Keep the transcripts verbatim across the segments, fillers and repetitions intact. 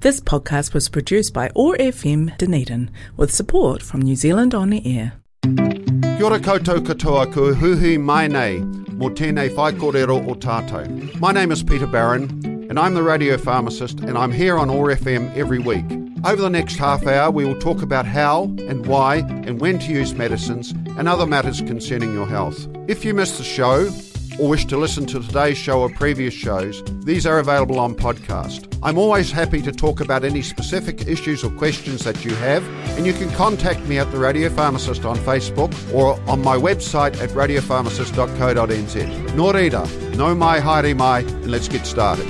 This podcast was produced by O A R F M Dunedin with support from New Zealand On Air. Kia ora koutou katoa kua huhui mai nei, mō tēnei whai kōrero o tātou. My name is Peter Barron, and I'm the radio pharmacist, and I'm here on O A R F M every week. Over the next half hour, we will talk about how and why and when to use medicines and other matters concerning your health. If you missed the show, or wish to listen to today's show or previous shows, these are available on podcast. I'm always happy to talk about any specific issues or questions that you have, and you can contact me at The Radio Pharmacist on Facebook or on my website at radio pharmacist dot co dot n z. Nō reira, nau mai, haere mai, and let's get started.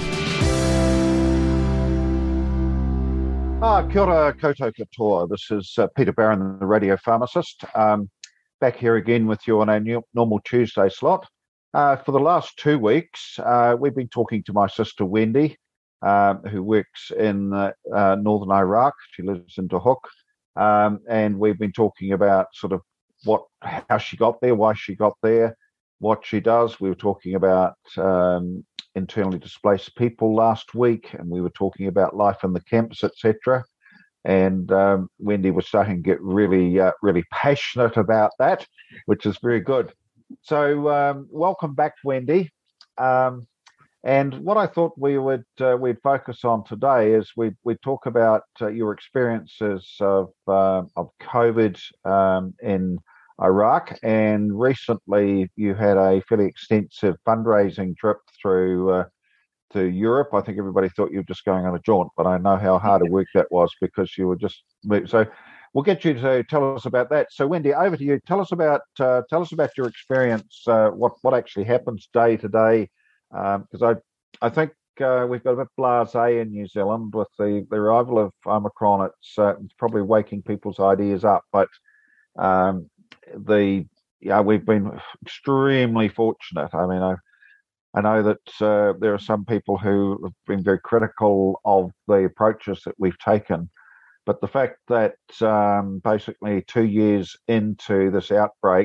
Ah, kia ora koutou katoa. This is uh, Peter Barron, the Radio Pharmacist, um, back here again with you on our new, normal Tuesday slot. Uh, for the last two weeks, uh, we've been talking to my sister Wendy, um, who works in uh, uh, northern Iraq. She lives in Duhok, um, and we've been talking about sort of what, how she got there, why she got there, what she does. We were talking about um, internally displaced people last week, and we were talking about life in the camps, et cetera. And um, Wendy was starting to get really, uh, really passionate about that, which is very good. So um, welcome back, Wendy. Um, and what I thought we would uh, we'd focus on today is we we talk about uh, your experiences of uh, of COVID um, in Iraq, and recently you had a fairly extensive fundraising trip through uh, to Europe. I think everybody thought you were just going on a jaunt, but I know how hard a work that was because you were just so. We'll get you to tell us about that. So, Wendy, over to you. Tell us about uh, tell us about your experience. Uh, what what actually happens day to day? Because um, I I think uh, we've got a bit blasé in New Zealand with the, the arrival of Omicron. It's, uh, it's probably waking people's ideas up. But um, the yeah, we've been extremely fortunate. I mean, I I know that uh, there are some people who have been very critical of the approaches that we've taken. But the fact that um, basically two years into this outbreak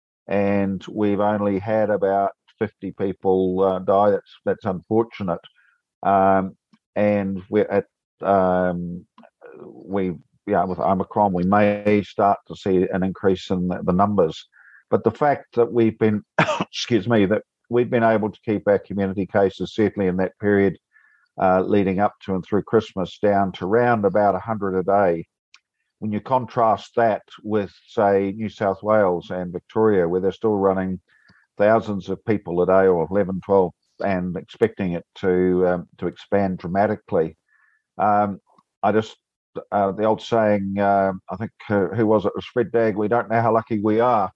and we've only had about fifty people uh, die, that's that's unfortunate. Um, and we're at um, we yeah with Omicron we may start to see an increase in the, the numbers. But the fact that we've been excuse me that we've been able to keep our community cases certainly in that period. Uh, leading up to and through Christmas down to around about one hundred a day. When you contrast that with, say, New South Wales and Victoria, where they're still running thousands of people a day or eleven, twelve, and expecting it to um, to expand dramatically. Um, I just, uh, the old saying, uh, I think, uh, who was it? It was Fred Dagg, we don't know how lucky we are.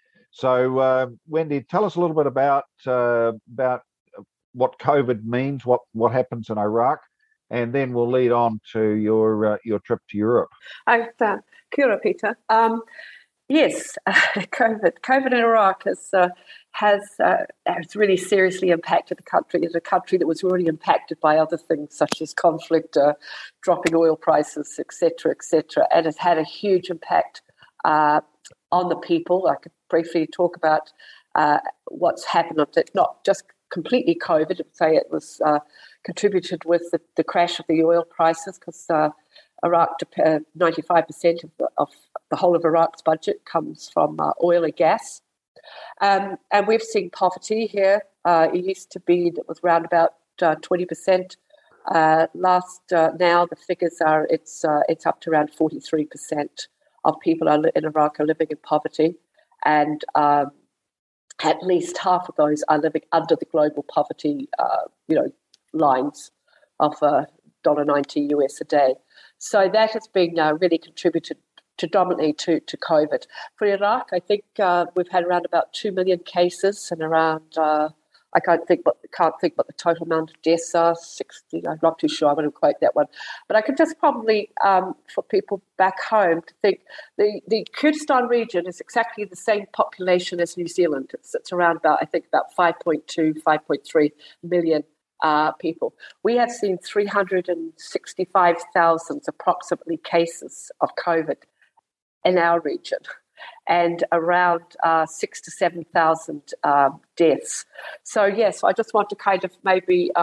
So, uh, Wendy, tell us a little bit about uh, about what COVID means, what, what happens in Iraq, and then we'll lead on to your uh, your trip to Europe. Uh, kia ora, Peter. Um, yes, uh, COVID. COVID in Iraq has uh, has uh, has really seriously impacted the country. It's a country that was already impacted by other things such as conflict, uh, dropping oil prices, et cetera, et cetera, and has had a huge impact uh, on the people. I could briefly talk about uh, what's happened. It's not just completely COVID. I would say it was uh, contributed with the, the crash of the oil prices because uh, Iraq, uh, ninety-five percent of the, of the whole of Iraq's budget comes from uh, oil and gas. Um, and we've seen poverty here. Uh, it used to be that was around about uh, twenty percent. Uh, last uh, now the figures are it's uh, it's up to around forty-three percent of people are li- in Iraq are living in poverty, and um, at least half of those are living under the global poverty, uh, you know, lines of uh, one dollar ninety U S a day. So that has been uh, really contributed predominantly to, to COVID. For Iraq, I think uh, we've had around about two million cases and around, uh, I can't think what can't think what the total amount of deaths are, sixty, I'm not too sure, I wouldn't quote that one. But I could just probably, um, for people back home, to think the, the Kurdistan region is exactly the same population as New Zealand. It's, it's around about, I think, about five point two, five point three million uh, people. We have seen three hundred sixty-five thousand approximately cases of COVID in our region, and around uh, six to seven thousand um, deaths. So yes, I just want to kind of maybe um,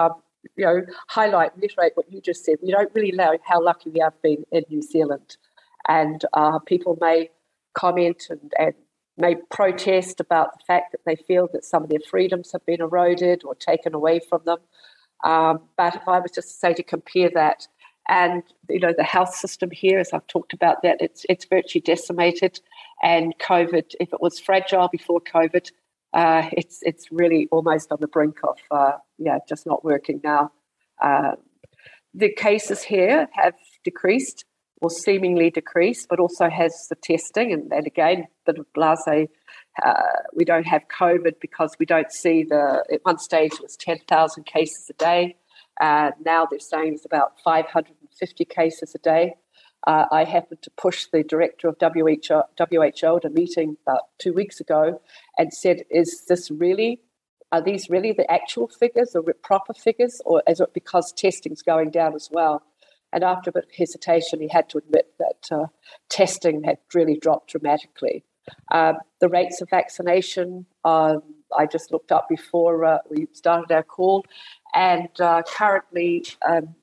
you know, highlight, reiterate what you just said. We don't really know how lucky we have been in New Zealand. And uh, people may comment and, and may protest about the fact that they feel that some of their freedoms have been eroded or taken away from them. Um, but if I was just to say to compare that, and, you know, the health system here, as I've talked about that, it's it's virtually decimated. And COVID, if it was fragile before COVID, uh, it's it's really almost on the brink of, uh, yeah, just not working now. Uh, the cases here have decreased or seemingly decreased, but also has the testing. And, and again, a bit of blasé, uh, we don't have COVID because we don't see the, at one stage it was ten thousand cases a day. Uh, now they're saying it's about five hundred fifty cases a day. Uh, I happened to push the director of W H O, W H O at a meeting about two weeks ago and said, is this really, are these really the actual figures or proper figures, or is it because testing's going down as well? And after a bit of hesitation, he had to admit that uh, testing had really dropped dramatically. Uh, the rates of vaccination, um, I just looked up before uh, we started our call, and uh, currently um,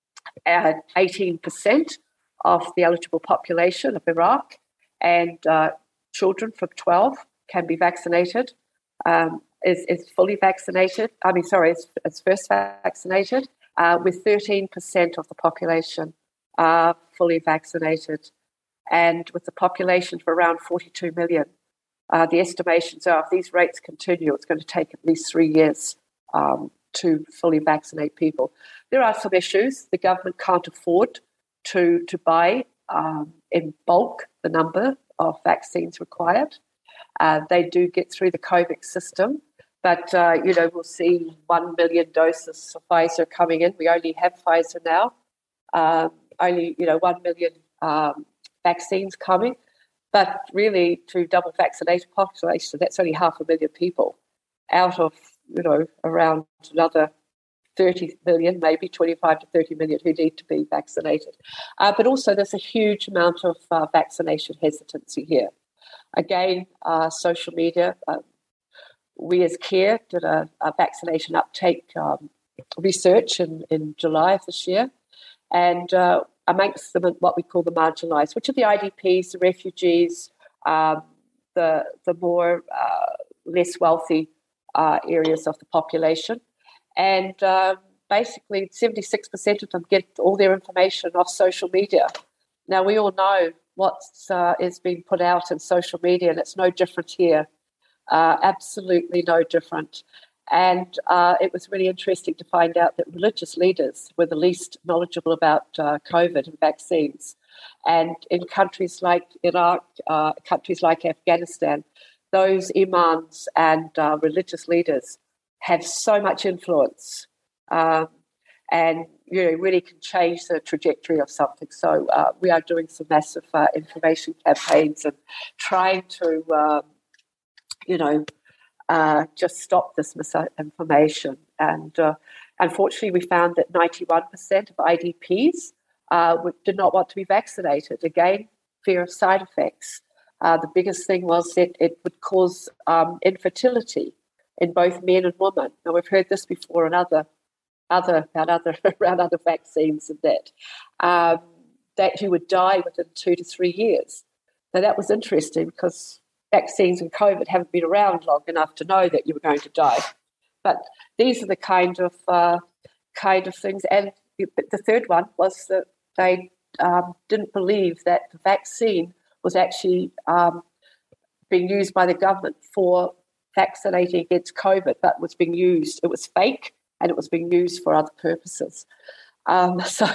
at eighteen percent of the eligible population of Iraq, and uh, children from twelve can be vaccinated, um, is, is fully vaccinated. I mean, sorry, is, is first vaccinated, uh, with thirteen percent of the population uh, fully vaccinated. And with the population of around forty-two million, uh, the estimations are if these rates continue, it's going to take at least three years um, to fully vaccinate people. There are some issues. The government can't afford to, to buy um, in bulk the number of vaccines required. Uh, they do get through the COVAX system, but, uh, you know, we'll see one million doses of Pfizer coming in. We only have Pfizer now. Um, only, you know, one million um, vaccines coming, but really to double vaccinated population, that's only half a million people out of, you know, around another thirty million, maybe twenty-five to thirty million who need to be vaccinated. Uh, but also there's a huge amount of uh, vaccination hesitancy here. Again, uh, social media, uh, we as CARE did a, a vaccination uptake um, research in, in July of this year, and uh, amongst them what we call the marginalised, which are the I D Ps, the refugees, um, the the more uh, less wealthy uh, areas of the population. And uh, basically seventy-six percent of them get all their information off social media. Now, we all know what uh, is being put out in social media, and it's no different here, uh, absolutely no different. And uh, it was really interesting to find out that religious leaders were the least knowledgeable about uh, COVID and vaccines. And in countries like Iraq, uh, countries like Afghanistan, those imams and uh, religious leaders have so much influence um, and, you know, really can change the trajectory of something. So uh, we are doing some massive uh, information campaigns and trying to, um, you know, Uh, just stop this misinformation. And uh, unfortunately, we found that ninety-one percent of I D Ps uh, would, did not want to be vaccinated. Again, fear of side effects. Uh, the biggest thing was that it would cause um, infertility in both men and women. Now, we've heard this before in other, other, about other, around other vaccines and that, um, that you would die within two to three years. Now, that was interesting because vaccines and COVID haven't been around long enough to know that you were going to die. But these are the kind of uh, kind of things. And the third one was that they um, didn't believe that the vaccine was actually um, being used by the government for vaccinating against COVID, but was being used. It was fake, and it was being used for other purposes. Um, so,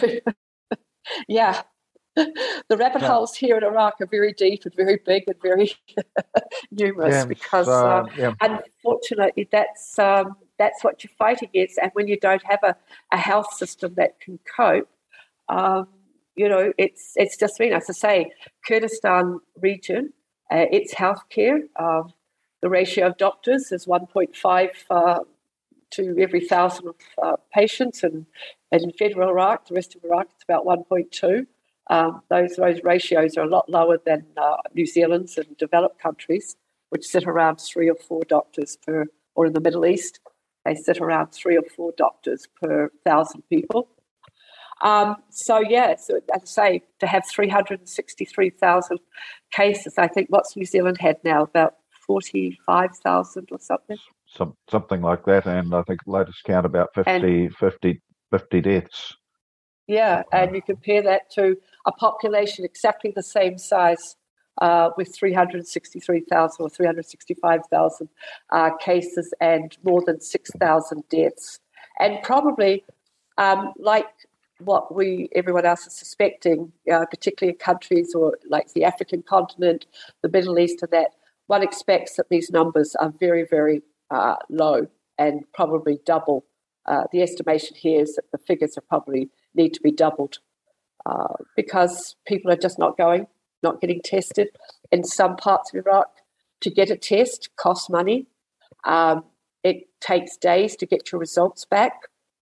yeah. The rabbit yeah. holes here in Iraq are very deep and very big and very numerous yeah, because, uh, uh, yeah. unfortunately, that's um, that's what you fight against. And when you don't have a, a health system that can cope, um, you know, it's it's just been, as I say, Kurdistan region, uh, its healthcare, um, the ratio of doctors is one point five uh, to every thousand of uh, patients, and, and in federal Iraq, the rest of Iraq, it's about one point two. Um, those those ratios are a lot lower than uh, New Zealand's and developed countries, which sit around three or four doctors per, or in the Middle East, They sit around three or four doctors per thousand people. Um, so, yeah, so as I say, to have three hundred sixty-three thousand cases, I think what's New Zealand had now, about forty-five thousand or something? Some, something like that, and I think latest count about fifty, and, fifty, fifty deaths. Yeah, and you compare that to a population exactly the same size uh, with three hundred sixty-three thousand or three hundred sixty-five thousand uh, cases and more than six thousand deaths. And probably, um, like what we everyone else is suspecting, uh, particularly in countries or like the African continent, the Middle East, and that, one expects that these numbers are very, very uh, low and probably double. Uh, the estimation here is that the figures are probably need to be doubled uh, because people are just not going, not getting tested. In some parts of Iraq, to get a test costs money. Um, it takes days to get your results back,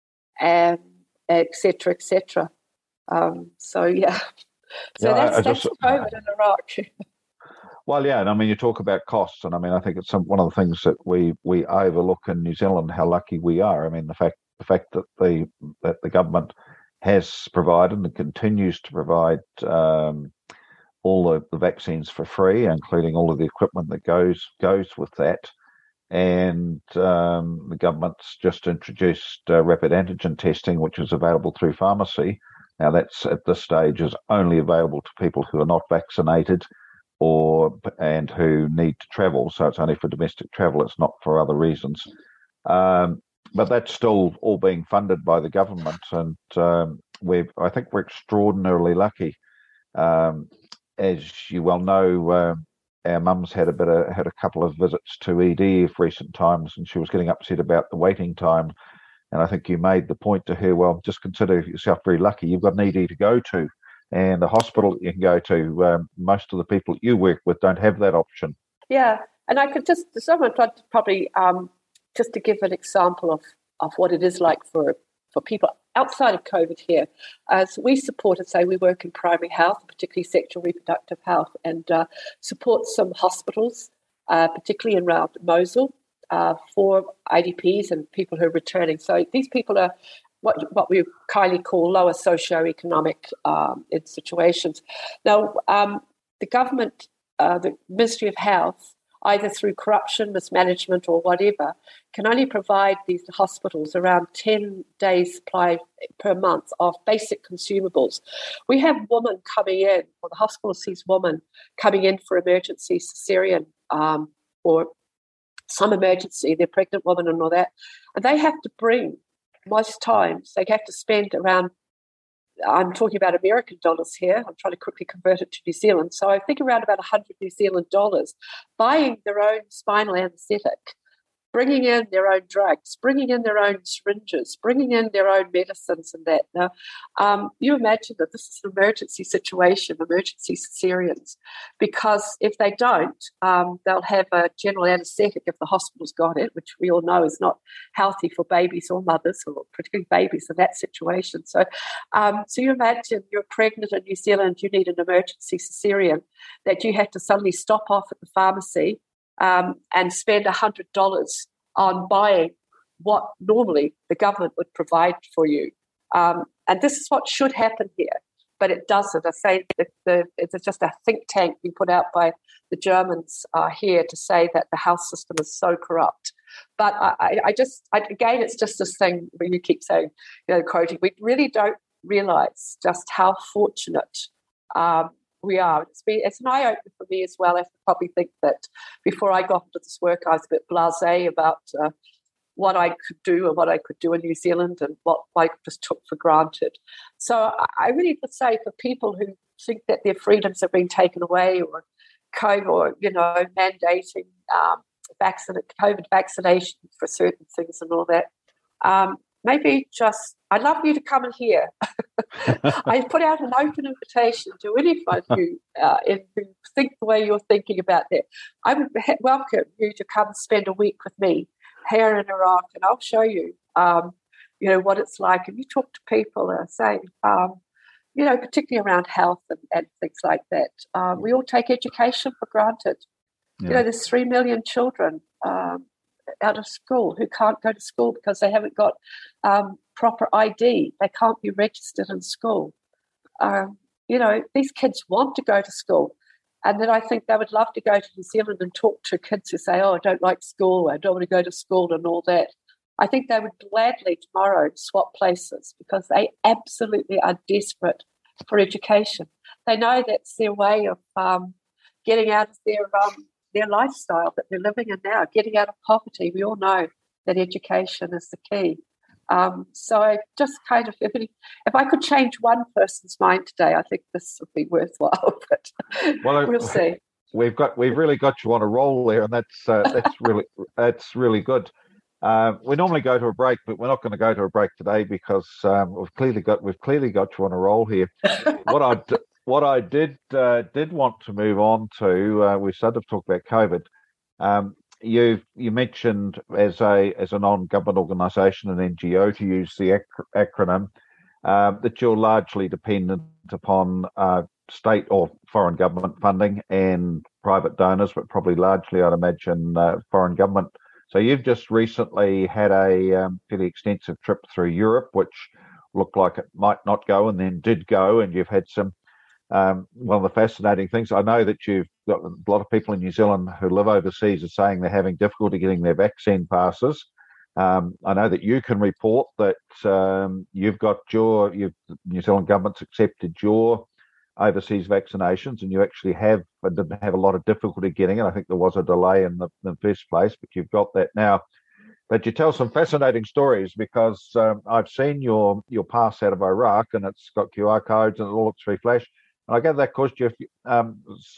and et cetera, et cetera. Um, so, yeah. So yeah, that's, I, I that's just, COVID in Iraq. Well, yeah, and I mean, you talk about costs, and I mean, I think it's some, one of the things that we, we overlook in New Zealand, how lucky we are. I mean, the fact the fact that the that the government has provided and continues to provide um, all the, the vaccines for free, including all of the equipment that goes goes with that. And um, the government's just introduced uh, rapid antigen testing, which is available through pharmacy. Now, that's at this stage is only available to people who are not vaccinated or and who need to travel. So it's only for domestic travel. It's not for other reasons. Um, but that's still all being funded by the government, and um, we've I think we're extraordinarily lucky. Um, as you well know. Uh, Our mum's had a bit of, had a couple of visits to E D of recent times, and she was getting upset about the waiting time. And I think you made the point to her, well, just consider yourself very lucky. You've got an E D to go to, and the hospital that you can go to. Um, most of the people that you work with don't have that option. Yeah, and I could just, someone probably, um, just to give an example of, of what it is like for, for people outside of COVID here, as we support and say we work in primary health, particularly sexual reproductive health, and uh, support some hospitals, uh, particularly around Mosul, uh, for I D Ps and people who are returning. So these people are what what we kindly call lower socioeconomic um, in situations. Now, um, the government, uh, the Ministry of Health, either through corruption, mismanagement, or whatever, can only provide these hospitals around ten days supply per month of basic consumables. We have women coming in, or the hospital sees women coming in for emergency cesarean um, or some emergency, they're pregnant women and all that, and they have to bring, most times, they have to spend around, I'm talking about American dollars here. I'm trying to quickly convert it to New Zealand. So I think around about one hundred New Zealand dollars, buying their own spinal anesthetic, bringing in their own drugs, bringing in their own syringes, bringing in their own medicines and that. Now, um, you imagine that this is an emergency situation, emergency cesareans, because if they don't, um, they'll have a general anesthetic if the hospital's got it, which we all know is not healthy for babies or mothers, or particularly babies in that situation. So, um, so you imagine you're pregnant in New Zealand, you need an emergency cesarean, that you have to suddenly stop off at the pharmacy Um, and spend one hundred dollars on buying what normally the government would provide for you. Um, and this is what should happen here, but it doesn't. I say that the, it's just a think tank being put out by the Germans uh, here to say that the health system is so corrupt. But I, I just, I, again, it's just this thing where you keep saying, you know, quoting, we really don't realise just how fortunate um, we are. It's been it's an eye-opener for me as well. I probably think that before I got into this work, I was a bit blasé about uh, what I could do and what I could do in New Zealand and what I just took for granted. So I really would say for people who think that their freedoms have been taken away, or COVID, or, you know, mandating um, vaccine, COVID vaccinations for certain things and all that, um, maybe just, I'd love you to come and hear. I put out an open invitation to anyone who, uh, who think the way you're thinking about that. I would welcome you to come and spend a week with me here in Iraq, and I'll show you, um, you know, what it's like. And you talk to people and say, um, you know, particularly around health and, and things like that. Um, we all take education for granted. Yeah. You know, there's three million children um, out of school, who can't go to school because they haven't got um, proper I D. They can't be registered in school. Um, you know, these kids want to go to school. And then I think they would love to go to New Zealand and talk to kids who say, oh, I don't like school, I don't want to go to school and all that. I think they would gladly tomorrow swap places because they absolutely are desperate for education. They know that's their way of um, getting out of their um, their lifestyle that they're living in now, getting out of poverty. We all know that education is the key. Um, so just kind of, if, it, if I could change one person's mind today, I think this would be worthwhile. But well, we'll see. We've got, we've really got you on a roll there, and that's uh, that's really that's really good. Uh, we normally go to a break, but we're not going to go to a break today because um, we've clearly got we've clearly got you on a roll here. what I what I did uh, did want to move on to, uh, we started to talk about COVID. Um, You you mentioned as a as a non-government organisation, an N G O, to use the ac- acronym, uh, that you're largely dependent upon uh, state or foreign government funding and private donors, but probably largely, I'd imagine, uh, foreign government. So you've just recently had a um, fairly extensive trip through Europe, which looked like it might not go and then did go, and you've had some Um, one of the fascinating things, I know that you've got a lot of people in New Zealand who live overseas are saying they're having difficulty getting their vaccine passes. Um, I know that you can report that um, you've got your, you've, the New Zealand government's accepted your overseas vaccinations, and you actually have didn't have a lot of difficulty getting it. I think there was a delay in the, in the first place, but you've got that now. But you tell some fascinating stories because um, I've seen your your pass out of Iraq, and it's got Q R codes and it all looks very flash. And I gather that caused you um,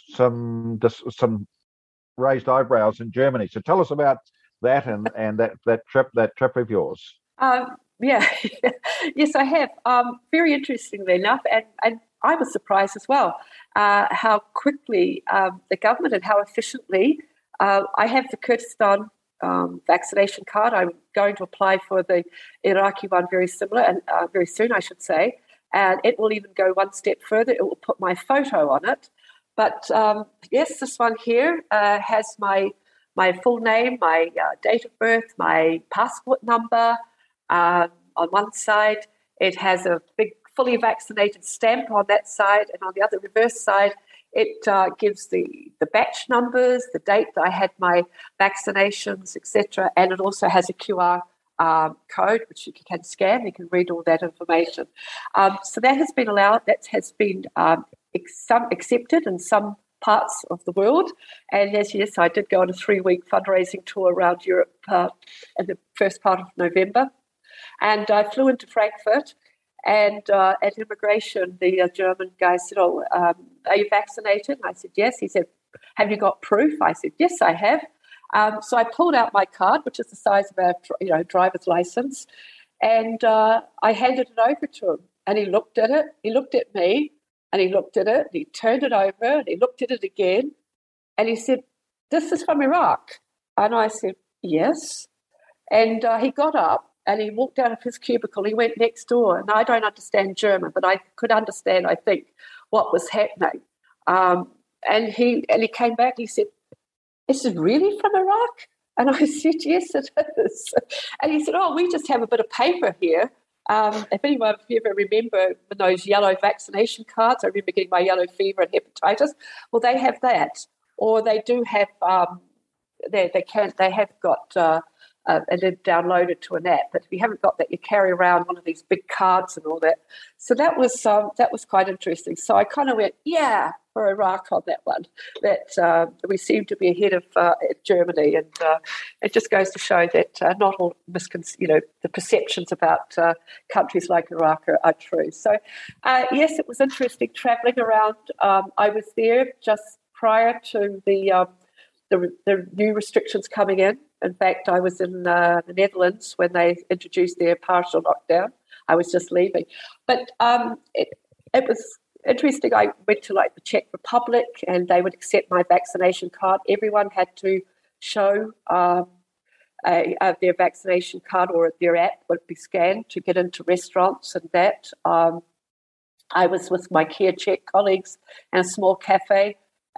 some some raised eyebrows in Germany. So tell us about that and, and that, that trip that trip of yours. Um, yeah, yes, I have. Um, very interestingly enough, and, and I was surprised as well uh, how quickly um, the government and how efficiently. Uh, I have the Kurdistan um, vaccination card. I'm going to apply for the Iraqi one very similar and uh, very soon, I should say. And it will even go one step further. It will put my photo on it. But um, yes, this one here uh, has my my full name, my uh, date of birth, my passport number um, on one side. It has a big fully vaccinated stamp on that side. And on the other reverse side, it uh, gives the, the batch numbers, the date that I had my vaccinations, et cetera. And it also has a Q R Um, code, which you can scan. You can read all that information. Um, so that has been allowed. That has been um, ex- some accepted in some parts of the world. And yes, yes, I did go on a three-week fundraising tour around Europe uh, in the first part of November. And I flew into Frankfurt. And uh, at immigration, the uh, German guy said, "Oh, um, are you vaccinated?" And I said, "Yes." He said, "Have you got proof?" I said, "Yes, I have." Um, so I pulled out my card, which is the size of a you know driver's license, and uh, I handed it over to him. And he looked at it, he looked at me, and he looked at it, and he turned it over, and he looked at it again, and he said, "This is from Iraq." And I said, "Yes." And uh, he got up, and he walked out of his cubicle. He went next door, and I don't understand German, but I could understand, I think, what was happening. Um, and he and he came back, and he said, "Is it really from Iraq?" And I said, "Yes, it is." And he said, "Oh, we just have a bit of paper here. Um, if anyone if you ever remember those yellow vaccination cards, I remember getting my yellow fever and hepatitis. Well, they have that, or they do have. Um, they they can they have got uh, uh, and then downloaded to an app. But if you haven't got that, you carry around one of these big cards and all that. So that was um, that was quite interesting. So I kind of went, yeah, for Iraq on that one. That uh, we seem to be ahead of uh, Germany, and uh, it just goes to show that uh, not all miscon- you know the perceptions about uh, countries like Iraq are, are true. So uh, yes, it was interesting travelling around. Um, I was there just prior to the, um, the the new restrictions coming in. In fact, I was in uh, the Netherlands when they introduced their partial lockdown. I was just leaving, but um, it it was. Interesting, I went to like the Czech Republic and they would accept my vaccination card. Everyone had to show um, a, a, their vaccination card or their app would be scanned to get into restaurants and that. Um, I was with my Care Czech colleagues in a small cafe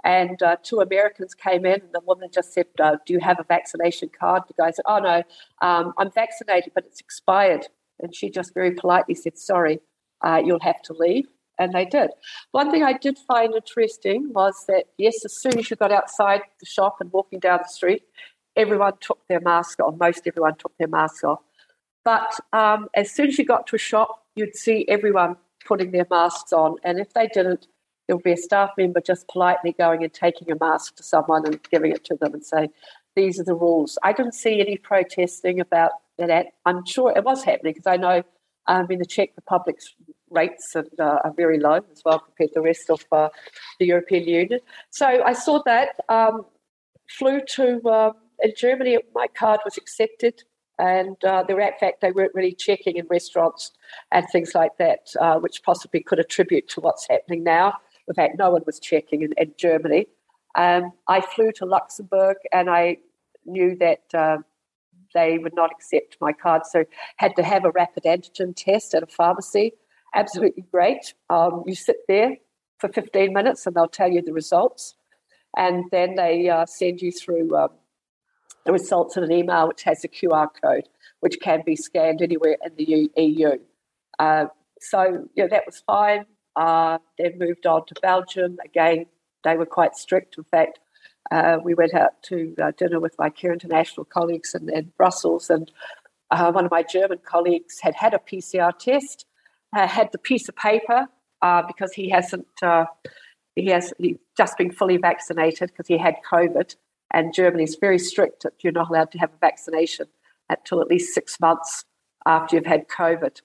And uh, two Americans came in, and the woman just said, uh, do you have a vaccination card? The guy said, oh, no, um, I'm vaccinated, but it's expired. And she just very politely said, sorry, uh, you'll have to leave. And they did. One thing I did find interesting was that, yes, as soon as you got outside the shop and walking down the street, everyone took their mask off. Most everyone took their mask off. But um, as soon as you got to a shop, you'd see everyone putting their masks on. And if they didn't, there would be a staff member just politely going and taking a mask to someone and giving it to them and saying, these are the rules. I didn't see any protesting about that. I'm sure it was happening because I know um, in the Czech Republic's rates are, uh, are very low as well compared to the rest of uh, the European Union. So I saw that, um, flew to uh, in Germany, my card was accepted. And uh, the in fact, they weren't really checking in restaurants and things like that, uh, which possibly could attribute to what's happening now. In fact, no one was checking in, in Germany. Um, I flew to Luxembourg, and I knew that uh, they would not accept my card, so had to have a rapid antigen test at a pharmacy. Absolutely great. Um, you sit there for fifteen minutes, and they'll tell you the results, and then they uh, send you through Um, the results in an email which has a Q R code, which can be scanned anywhere in the E U. Uh, so, you know, that was fine. Uh, then moved on to Belgium. Again, they were quite strict. In fact, uh, we went out to uh, dinner with my Care International colleagues in, in Brussels, and uh, one of my German colleagues had had a P C R test, uh, had the piece of paper uh, because he hasn't, uh, he has he's just been fully vaccinated because he had COVID. And Germany is very strict that you're not allowed to have a vaccination until at least six months after you've had COVID.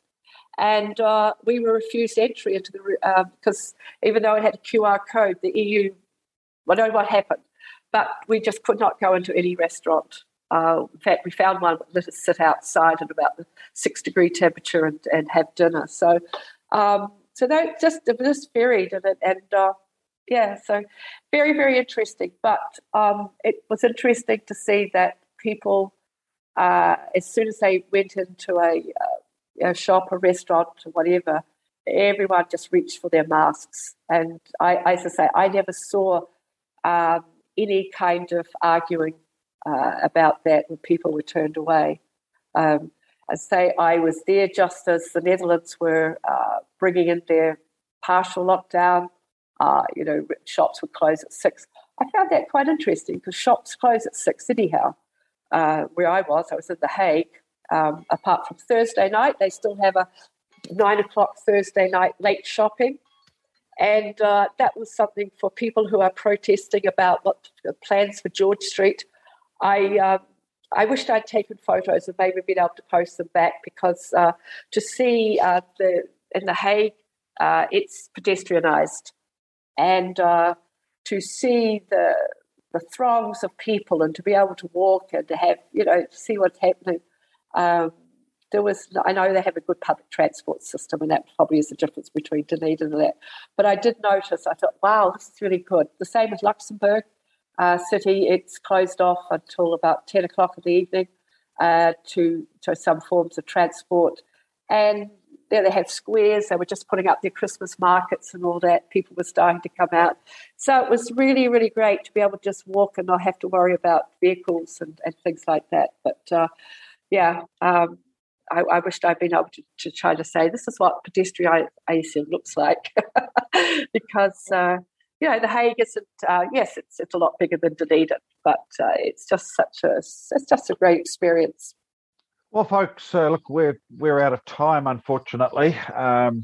And uh, we were refused entry into the uh, because even though it had a Q R code, the E U, I don't know what happened, but we just could not go into any restaurant. Uh, in fact, we found one that let us sit outside at about the six degree temperature and, and have dinner. So, um, so they just it just varied in it, and uh, yeah, so very, very interesting. But um, it was interesting to see that people, uh, as soon as they went into a, uh, a shop, a restaurant, or whatever, everyone just reached for their masks. And I, as I say, I never saw um, any kind of arguing uh, about that when people were turned away. Um, I say I was there just as the Netherlands were uh, bringing in their partial lockdown. Uh, you know, shops would close at six. I found that quite interesting because shops close at six anyhow. Uh, where I was, I was in The Hague. Um, apart from Thursday night, they still have a nine o'clock Thursday night late shopping. And uh, that was something for people who are protesting about what the plans for George Street. I um, I wished I'd taken photos and maybe been able to post them back because uh, to see uh, the in The Hague, uh, it's pedestrianised. And uh, to see the the throngs of people and to be able to walk and to have, you know, to see what's happening. Um, there was, I know they have a good public transport system, and that probably is the difference between Dunedin and that. But I did notice, I thought, wow, this is really good. The same with Luxembourg uh, City. It's closed off until about ten o'clock in the evening uh, to, to some forms of transport. And there they had squares. They were just putting up their Christmas markets and all that. People were starting to come out. So it was really, really great to be able to just walk and not have to worry about vehicles and, and things like that. But, uh, yeah, um, I, I wished I'd been able to, to try to say this is what pedestrianisation looks like because, uh, you know, The Hague isn't, uh, yes, it's it's a lot bigger than Dunedin, but uh, it's just such a, it's just a great experience. Well, folks, uh, look, we're we're out of time, unfortunately. Um,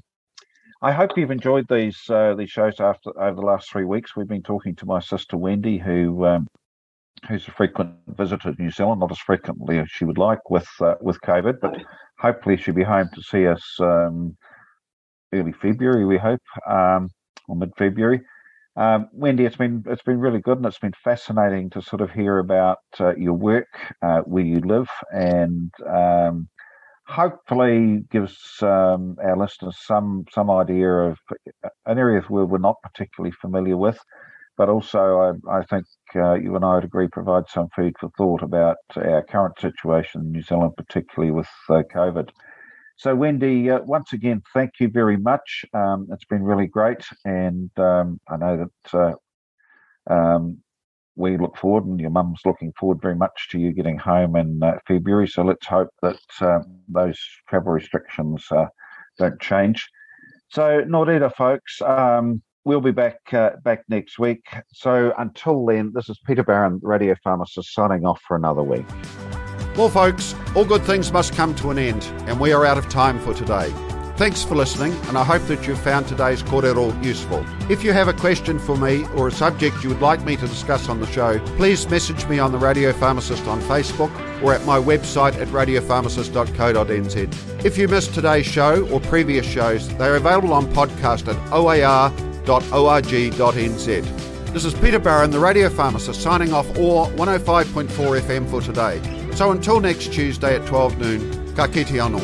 I hope you've enjoyed these uh, these shows after over the last three weeks. We've been talking to my sister Wendy, who um, who's a frequent visitor to New Zealand, not as frequently as she would like with uh, with COVID, but hopefully she'll be home to see us um, early February, we hope, um, or mid-February. Um, Wendy, it's been it's been really good, and it's been fascinating to sort of hear about uh, your work, uh, where you live, and um, hopefully gives um, our listeners some some idea of an area where we're not particularly familiar with, but also I, I think uh, you and I would agree provide some food for thought about our current situation in New Zealand, particularly with uh, COVID. So, Wendy, uh, once again, thank you very much. Um, it's been really great, and um, I know that uh, um, we look forward, and your mum's looking forward very much to you getting home in uh, February. So let's hope that uh, those travel restrictions uh, don't change. So, nō reira, folks. Um, we'll be back uh, back next week. So until then, this is Peter Barron, radio pharmacist, signing off for another week. Well, folks, all good things must come to an end, and we are out of time for today. Thanks for listening, and I hope that you found today's kōrero useful. If you have a question for me or a subject you would like me to discuss on the show, please message me on the Radio Pharmacist on Facebook or at my website at radio pharmacist dot co dot n z. If you missed today's show or previous shows, they are available on podcast at o a r dot org dot n z. This is Peter Barron, the Radio Pharmacist, signing off O A R one oh five point four F M for today. So until next Tuesday at twelve noon, ka kite anō.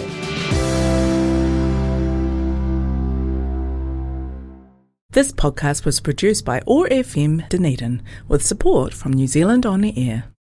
This podcast was produced by O A R F M Dunedin with support from New Zealand On the Air.